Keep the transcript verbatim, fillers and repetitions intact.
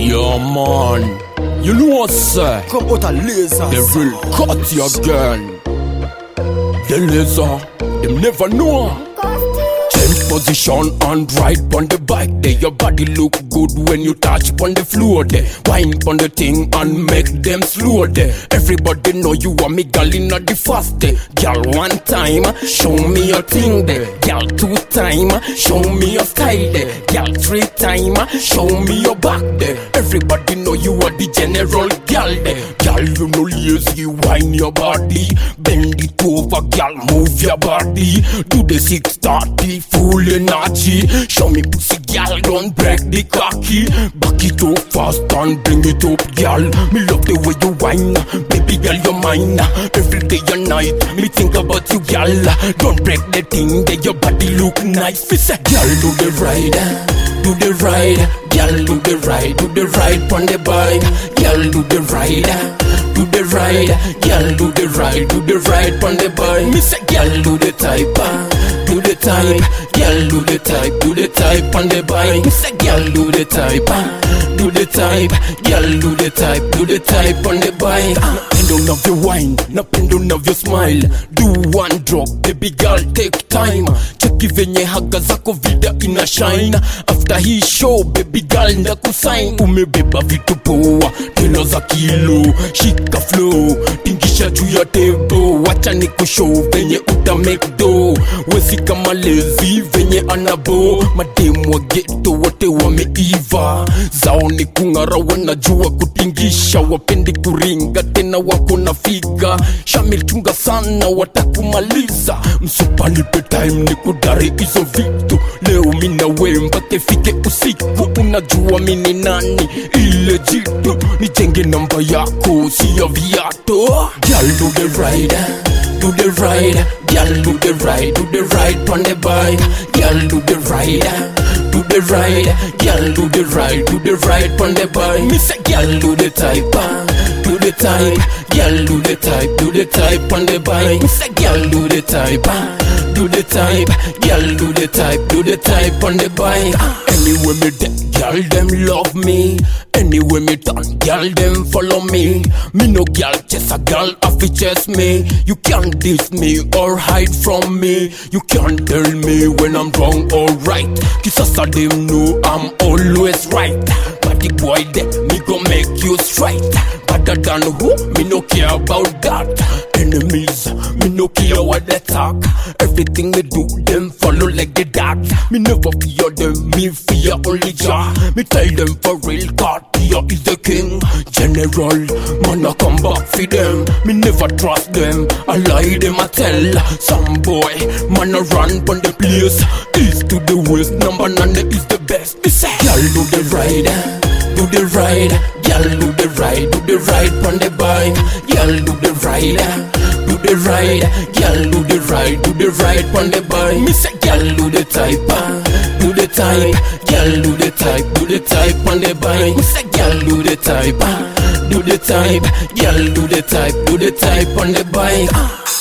Yo man, you know what say? Come out a laser. They will cut you again. The laser, them never know. Change position and ride on the bike there. Your body look good when you touch on the floor there. Wine on the thing and make them slow there. Everybody know you are me gal inna the fast day. Gal one time, show me your thing there. Gal two time, show me your style there. Gal three time, show me your back there. Everybody know you are the general gal there. Gal you know lazy, wine your body. Bend it over, gal move your body. Do the six thirty. Full energy, show me pussy gal, don't break the cocky. Back it up fast and bring it up gal. Me love the way you whine, baby girl you're mine. Every day and night, me think about you gal. Don't break the thing, that your body look nice. Me say gal do the ride, do the ride. Gal do the ride, do the ride on the bike. Gal do the ride, do the ride. Gal do the ride, do the ride on the bike. Me say gal do the type, do the type. Gal do the type, do the type on the bike. Me say gal do the type, do the type. Gal do the type, do the type on the bike. Bend down of your wine, na bend down of your smile. Do one drop, baby girl take time. Cheki venye haga zako vida ina shine. After he show, baby girl na kusign. Umebeba vitu poa, tena za kilo. Shika flow, tingisha juu ya table. Wacha ni kushow venye uta make do. Wezi kama lazy venye anabo. Mademu wa ghetto wote wameiva. Zao ni kungara wanajua kutingisha. Wapendi kuringa tena wako na figa. Shamil chunga sana watakumaliza. Msupa nipe time ni kudari hizo vitu. Leo mina we mpaka ifike usiku. Unajua mini nani ile jitu. Nijenge namba yako siya viato. Girl do the ride, do the ride. Girl do the ride, do the ride on the bike. Girl do the ride, do the ride. Girl do the ride, do the ride on the bike. Me say girl do the type, do the type. Girl do the type, do the type on the bike. Me say girl do the type, do the type. Girl do the type, do the type on the bike. Anyway me de, girl them love me. Anyway me turn, girl them follow me. Me no girl chase a girl off it chase me. You can't diss me or hide from me. You can't tell me when I'm wrong or right. Kisasa them know I'm always right. But the boy that me go make you straight. Better than who? Me no care about that. Enemies, me no care what they talk. Everything they do, them follow like the dog. Me never fear them, me fear only Jah. Me tell them for real, God here is the king. General, man I come back for them. Me never trust them, I lie them I tell. Some boy, man I run on the place. East to the west, number nine is the best. They say, girl do the ride, do the ride. Girl do the ride, do the ride on the bike. Girl do the ride, do the ride. Girl do the ride, do the ride on the bike. Me say girl do the type, do the type. Girl do the type, do the type on the bike. Me say girl do the type, do the type. Girl do the type, do the type on the bike.